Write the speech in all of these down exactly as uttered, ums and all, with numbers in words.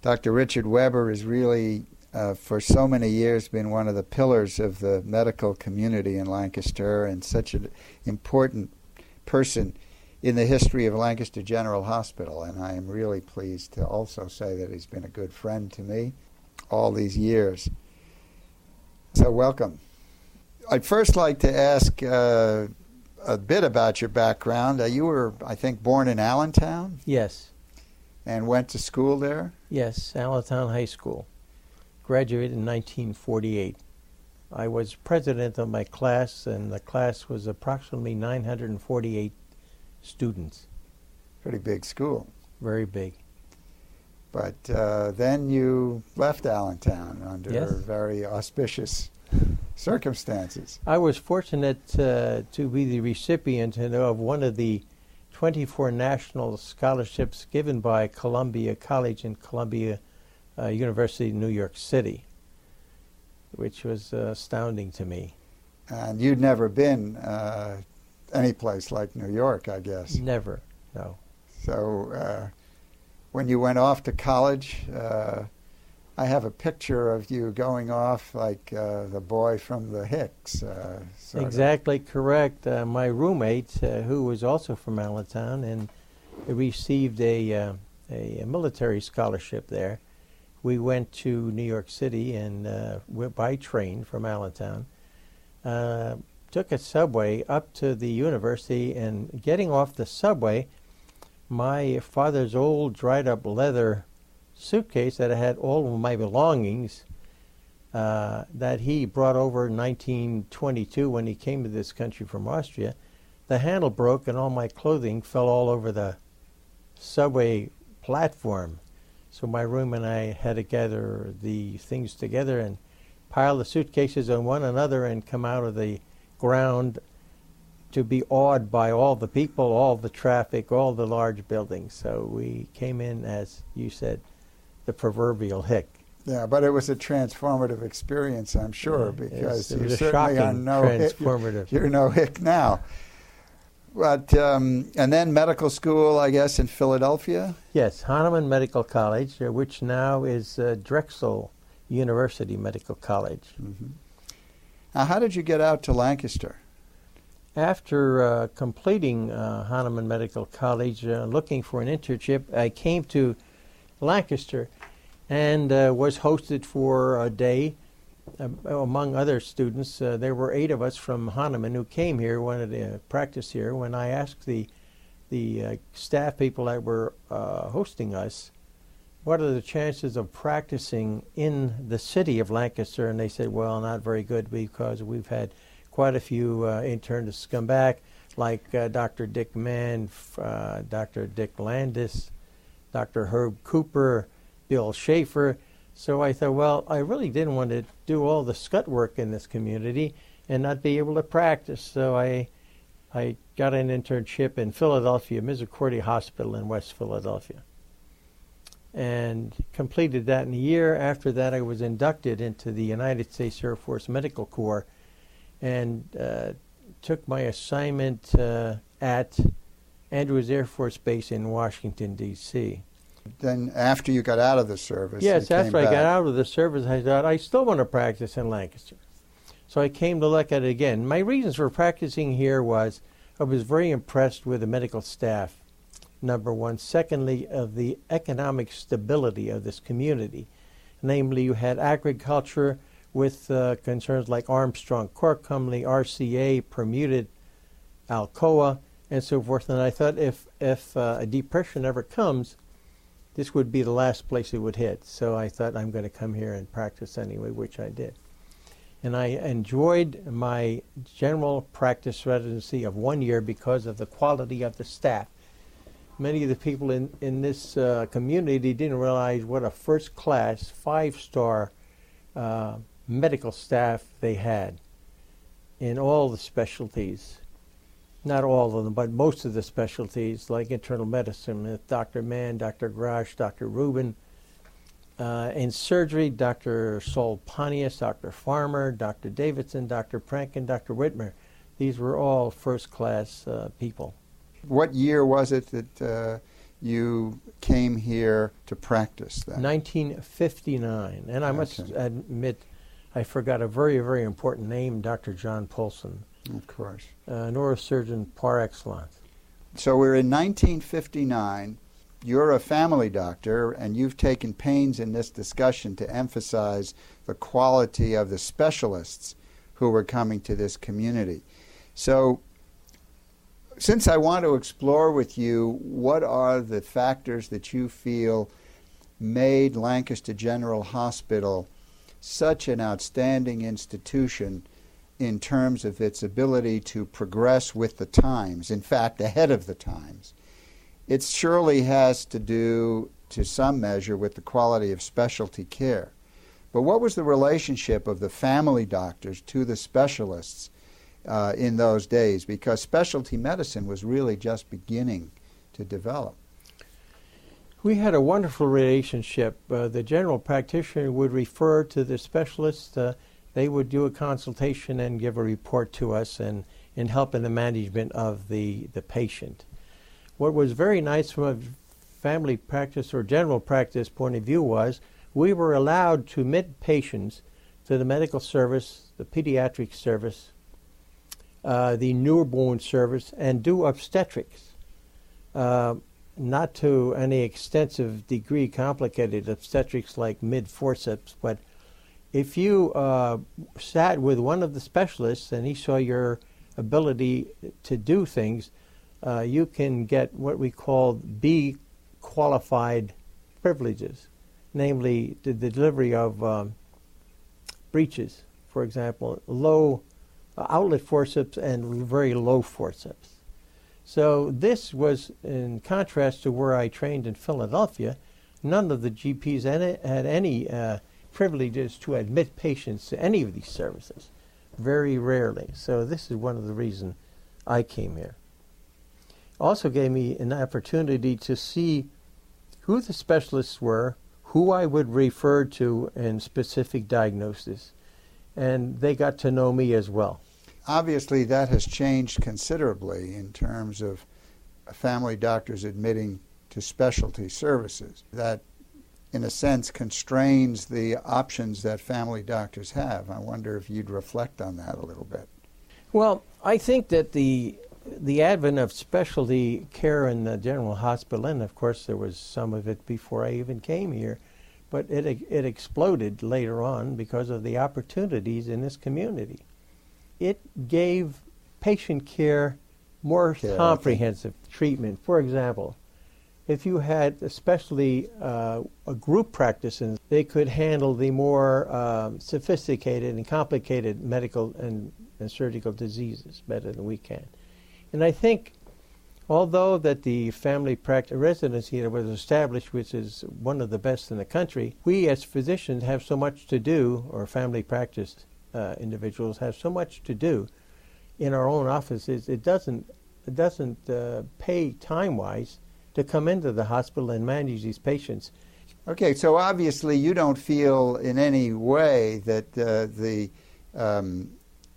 Doctor Richard Weber has really, uh, for so many years, been one of the pillars of the medical community in Lancaster and such an important person in the history of Lancaster General Hospital. And I am really pleased to also say that he's been a good friend to me all these years. So welcome. I'd first like to ask uh, a bit about your background. Uh, you were, I think, born in Allentown? Yes. And went to school there? Yes, Allentown High School. Graduated in nineteen forty-eight. I was president of my class, and the class was approximately nine hundred forty-eight students. Pretty big school. Very big. But uh, then you left Allentown under Yes. very auspicious circumstances. I was fortunate uh, to be the recipient of one of the twenty-four national scholarships given by Columbia College and Columbia uh, University in New York City, which was uh, astounding to me. And you'd never been uh, any place like New York, I guess. Never, no. So uh, when you went off to college, uh, I have a picture of you going off like uh, the boy from the Hicks. Uh, sort Exactly correct. Uh, my roommate, uh, who was also from Allentown and received a, uh, a, a military scholarship there, we went to New York City and uh, went by train from Allentown, uh, took a subway up to the university, and getting off the subway, my father's old dried-up leather suitcase that had all of my belongings uh, that he brought over in nineteen twenty-two when he came to this country from Austria, the handle broke and all my clothing fell all over the subway platform. So my roommate and I had to gather the things together and pile the suitcases on one another and come out of the ground to be awed by all the people, all the traffic, all the large buildings. So we came in, as you said, the proverbial hick. Yeah, but it was a transformative experience, I'm sure, Yeah, because it you was a certainly are shocking no hick. transformative. You're no hick now. But um, and then medical school, I guess, in Philadelphia. Yes, Hahnemann Medical College, uh, which now is uh, Drexel University Medical College. Mm-hmm. Now, how did you get out to Lancaster? After uh, completing uh, Hahnemann Medical College, uh, looking for an internship, I came to Lancaster and uh, was hosted for a day uh, among other students. Uh, there were eight of us from Hahnemann who came here, wanted to practice here. When I asked the the uh, staff people that were uh, hosting us, what are the chances of practicing in the city of Lancaster? And they said, well, not very good, because we've had quite a few uh, internists come back, like uh, Doctor Dick Mann, uh, Doctor Dick Landis, Doctor Herb Cooper, Bill Schaefer. So I thought, well, I really didn't want to do all the scut work in this community and not be able to practice. So I I got an internship in Philadelphia, Misericordia Hospital in West Philadelphia, and completed that in a year. After that, I was inducted into the United States Air Force Medical Corps and uh, took my assignment uh, at Andrews Air Force Base in Washington, D C Then after you got out of the service, Yes, you after came I back. got out of the service, I thought, I still want to practice in Lancaster. So I came to look at it again. My reasons for practicing here was I was very impressed with the medical staff, number one. Secondly, of the economic stability of this community. Namely, you had agriculture with uh, concerns like Armstrong, Cork-Cumley, R C A, Permuted, Alcoa, and so forth. And I thought if, if uh, a depression ever comes, this would be the last place it would hit. So I thought, I'm going to come here and practice anyway, which I did. And I enjoyed my general practice residency of one year because of the quality of the staff. Many of the people in, in this uh, community didn't realize what a first-class, five-star uh, medical staff they had in all the specialties. Not all of them, but most of the specialties, like internal medicine, with Doctor Mann, Doctor Grosh, Doctor Rubin. Uh, in surgery, Doctor Saul Pontius, Doctor Farmer, Doctor Davidson, Doctor Prankin, Doctor Whitmer. These were all first-class uh, people. What year was it that uh, you came here to practice then? nineteen fifty-nine. And I must Okay. admit, I forgot a very, very important name, Doctor John Polson, Of course. uh, neurosurgeon par excellence. So we're in nineteen fifty-nine. You're a family doctor, and you've taken pains in this discussion to emphasize the quality of the specialists who were coming to this community. So since I want to explore with you what are the factors that you feel made Lancaster General Hospital such an outstanding institution in terms of its ability to progress with the times, in fact, ahead of the times, it surely has to do, to some measure, with the quality of specialty care. But what was the relationship of the family doctors to the specialists uh, in those days? Because specialty medicine was really just beginning to develop. We had a wonderful relationship. Uh, the general practitioner would refer to the specialist. Uh, they would do a consultation and give a report to us and, and help in the management of the, the patient. What was very nice from a family practice or general practice point of view was we were allowed to admit patients to the medical service, the pediatric service, uh, the newborn service, and do obstetrics. Uh, not to any extensive degree complicated obstetrics like mid-forceps, but if you uh, sat with one of the specialists and he saw your ability to do things, uh, you can get what we call B qualified privileges, namely the delivery of um, breeches, for example, low uh, outlet forceps and very low forceps. So this was in contrast to where I trained in Philadelphia. None of the G Ps had, had any uh, privileges to admit patients to any of these services, very rarely. So this is one of the reasons I came here. Also gave me an opportunity to see who the specialists were, who I would refer to in specific diagnosis, and they got to know me as well. Obviously, that has changed considerably in terms of family doctors admitting to specialty services. That, in a sense, constrains the options that family doctors have. I wonder if you'd reflect on that a little bit. Well, I think that the the advent of specialty care in the general hospital, and of course there was some of it before I even came here, but it it exploded later on because of the opportunities in this community. It gave patient care more Care, comprehensive treatment. For example, if you had especially uh, a group practice, and they could handle the more um, sophisticated and complicated medical and, and surgical diseases better than we can. And I think, although that the family practice residency that was established, which is one of the best in the country, we as physicians have so much to do, or family practice Uh, individuals have so much to do in our own offices. It doesn't it doesn't uh, pay time-wise to come into the hospital and manage these patients. Okay, so obviously you don't feel in any way that uh, the, um,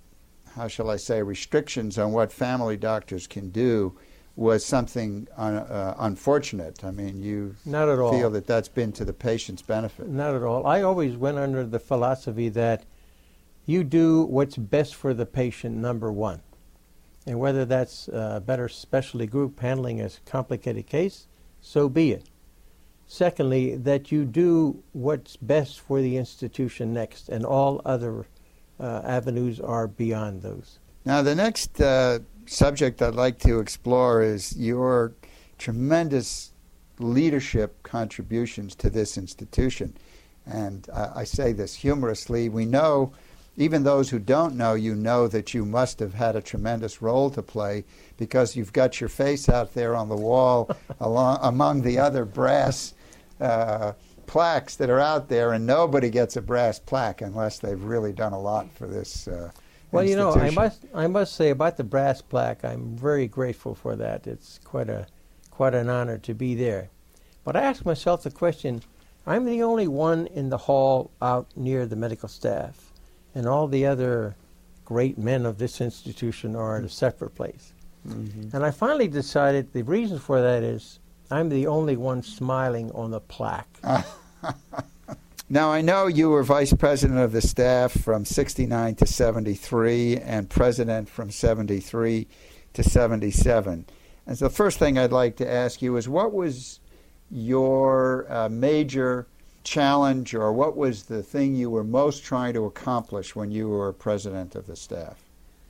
how shall I say, restrictions on what family doctors can do was something un, uh, unfortunate. I mean, you Not at all. feel that that's been to the patient's benefit. Not at all. I always went under the philosophy that you do what's best for the patient, number one. And whether that's a better specialty group handling a complicated case, so be it. Secondly, that you do what's best for the institution next, and all other uh, avenues are beyond those. Now, the next uh, subject I'd like to explore is your tremendous leadership contributions to this institution. And I, I say this humorously. We know, even those who don't know, you know that you must have had a tremendous role to play because you've got your face out there on the wall along, among the other brass uh, plaques that are out there, and nobody gets a brass plaque unless they've really done a lot for this uh, Well, you know, I institution. must I must say about the brass plaque, I'm very grateful for that. It's quite a quite an honor to be there. But I ask myself the question, I'm the only one in the hall out near the medical staff, and all the other great men of this institution are at a separate place. Mm-hmm. And I finally decided the reason for that is I'm the only one smiling on the plaque. Uh, now, I know you were vice president of the staff from sixty-nine to seventy-three and president from seventy-three to seventy-seven. And so the first thing I'd like to ask you is, what was your uh, major challenge, or what was the thing you were most trying to accomplish when you were president of the staff?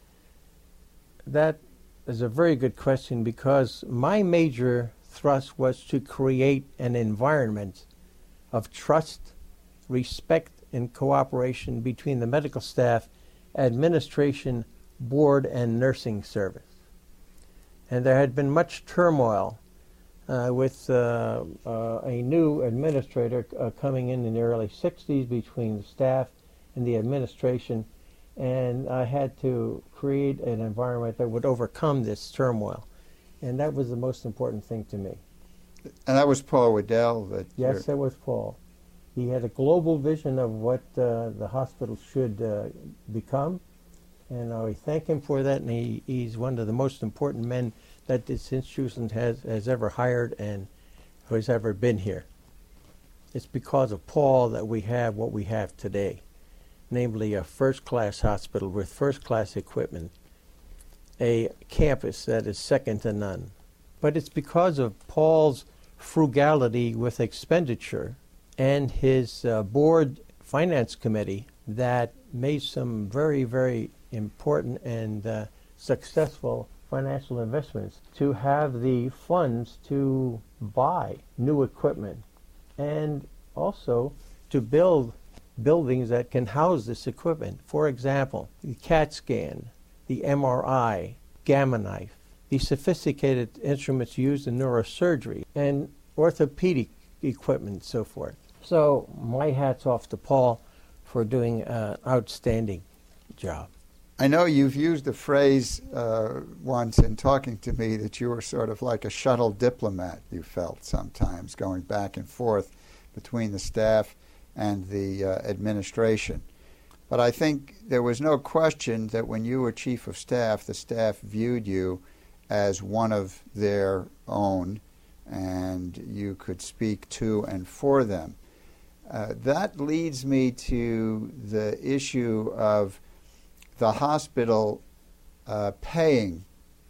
That is a very good question, because my major thrust was to create an environment of trust, respect, and cooperation between the medical staff, administration, board, and nursing service. And there had been much turmoil uh, with uh, uh, a new administrator uh, coming in in the early sixties between the staff and the administration, and I had to create an environment that would overcome this turmoil. And that was the most important thing to me. And that was Paul Waddell? That yes, that was Paul. He had a global vision of what uh, the hospital should uh, become, and I thank him for that, and he, he's one of the most important men that this institution has, has ever hired and who has ever been here. It's because of Paul that we have what we have today, namely a first-class hospital with first-class equipment, a campus that is second to none. But it's because of Paul's frugality with expenditure and his uh, board finance committee that made some very, very important and uh, successful financial investments to have the funds to buy new equipment and also to build buildings that can house this equipment. For example, the CAT scan, the M R I, Gamma knife, the sophisticated instruments used in neurosurgery, and orthopedic equipment and so forth. So my hat's off to Paul for doing an outstanding job. I know you've used the phrase uh, once in talking to me that you were sort of like a shuttle diplomat, you felt sometimes, going back and forth between the staff and the uh, administration. But I think there was no question that when you were chief of staff, the staff viewed you as one of their own, and you could speak to and for them. Uh, that leads me to the issue of the hospital uh, paying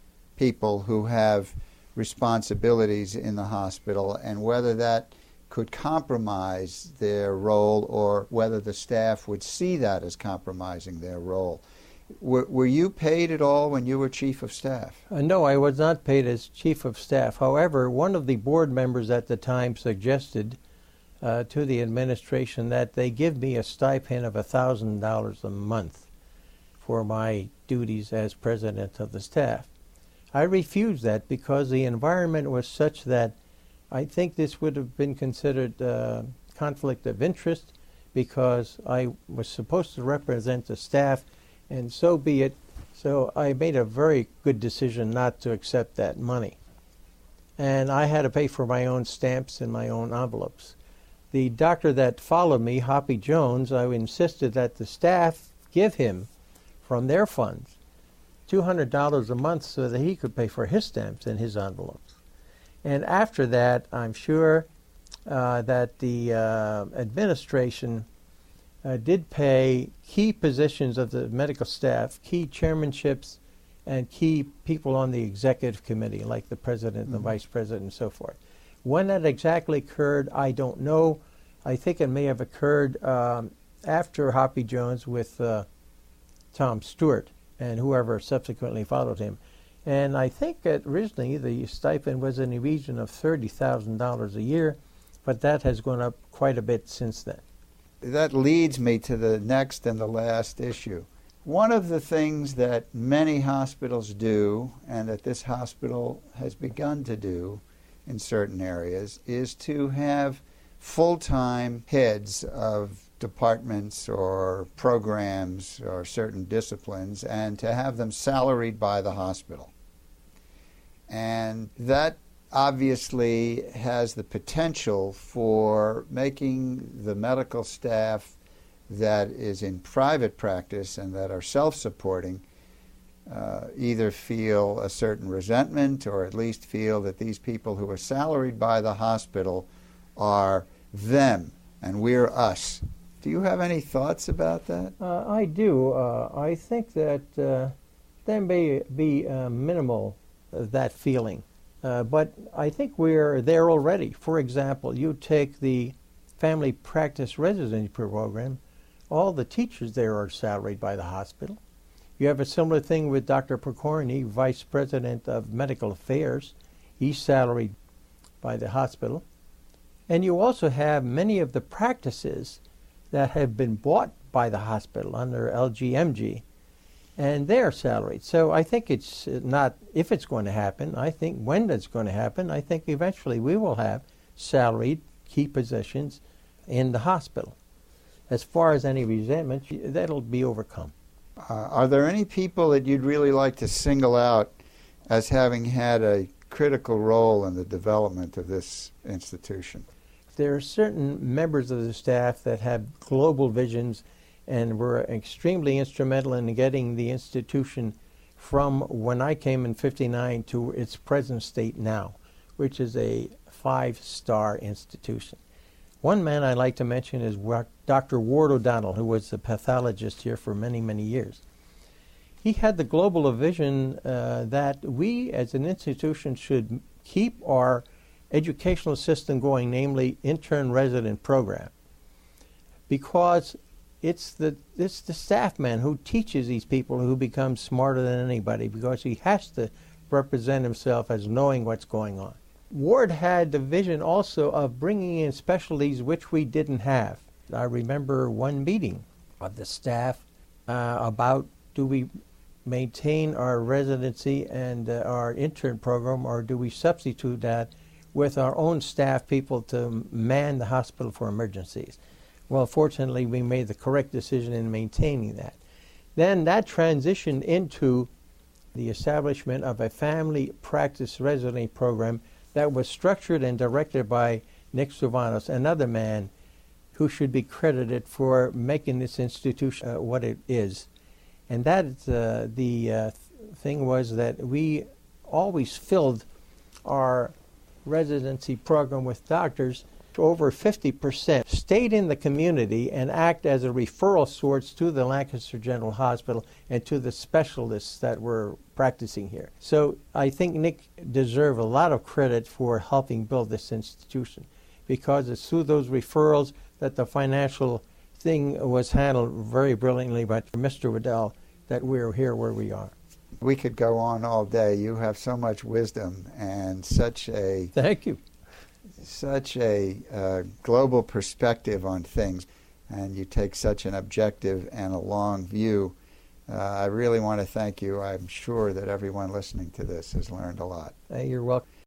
people who have responsibilities in the hospital, and whether that could compromise their role or whether the staff would see that as compromising their role. Were, were you paid at all when you were chief of staff? Uh, no, I was not paid as chief of staff. However, one of the board members at the time suggested uh, to the administration that they give me a stipend of one thousand dollars a month for my duties as president of the staff. I refused that because the environment was such that I think this would have been considered uh, conflict of interest, because I was supposed to represent the staff, and so be it. So I made a very good decision not to accept that money. And I had to pay for my own stamps and my own envelopes. The doctor that followed me, Hoppy Jones, I insisted that the staff give him, from their funds, two hundred dollars a month so that he could pay for his stamps and his envelopes. And after that, I'm sure uh, that the uh, administration uh, did pay key positions of the medical staff, key chairmanships, and key people on the executive committee, like the president, mm-hmm. the vice president, and so forth. When that exactly occurred, I don't know. I think it may have occurred um, after Hoppy Jones with uh, Tom Stewart and whoever subsequently followed him. And I think that originally the stipend was in the region of thirty thousand dollars a year, but that has gone up quite a bit since then. That leads me to the next and the last issue. One of the things that many hospitals do, and that this hospital has begun to do in certain areas, is to have full-time heads of departments or programs or certain disciplines, and to have them salaried by the hospital. And that obviously has the potential for making the medical staff that is in private practice and that are self-supporting uh, either feel a certain resentment or at least feel that these people who are salaried by the hospital are them and we're us. Do you have any thoughts about that? Uh, I do. Uh, I think that uh, there may be uh, minimal of that feeling. Uh, but I think we're there already. For example, you take the family practice residency program, all the teachers there are salaried by the hospital. You have a similar thing with Doctor Pokorny, Vice President of Medical Affairs. He's salaried by the hospital. And you also have many of the practices that have been bought by the hospital under L G M G, and they're salaried. So I think it's not if it's going to happen. I think when it's going to happen, I think eventually we will have salaried key positions in the hospital. As far as any resentment, that'll be overcome. Uh, are there any people that you'd really like to single out as having had a critical role in the development of this institution? There are certain members of the staff that have global visions and were extremely instrumental in getting the institution from when I came in fifty-nine to its present state now, which is a five-star institution. One man I'd like to mention is Doctor Ward O'Donnell, who was a pathologist here for many, many years. He had the global vision uh, that we as an institution should keep our educational system going, namely intern-resident program, because it's the it's the staff man who teaches these people who becomes smarter than anybody, because he has to represent himself as knowing what's going on. Ward had the vision also of bringing in specialties which we didn't have. I remember one meeting of the staff uh, about do we maintain our residency and uh, our intern program, or do we substitute that with our own staff people to man the hospital for emergencies. Well, fortunately, we made the correct decision in maintaining that. Then that transitioned into the establishment of a family practice residency program that was structured and directed by Nick Sylvanos, another man who should be credited for making this institution uh, what it is. And that uh, the uh, th- thing was that we always filled our residency program with doctors. Over fifty percent stayed in the community and act as a referral source to the Lancaster General Hospital and to the specialists that were practicing here. So I think Nick deserves a lot of credit for helping build this institution, because it's through those referrals that the financial thing was handled very brilliantly by Mister Waddell that we're here where we are. We could go on all day. You have so much wisdom and such a Thank you. such a uh, global perspective on things, and you take such an objective and a long view. Uh, I really want to thank you. I'm sure that everyone listening to this has learned a lot. Uh, you're welcome.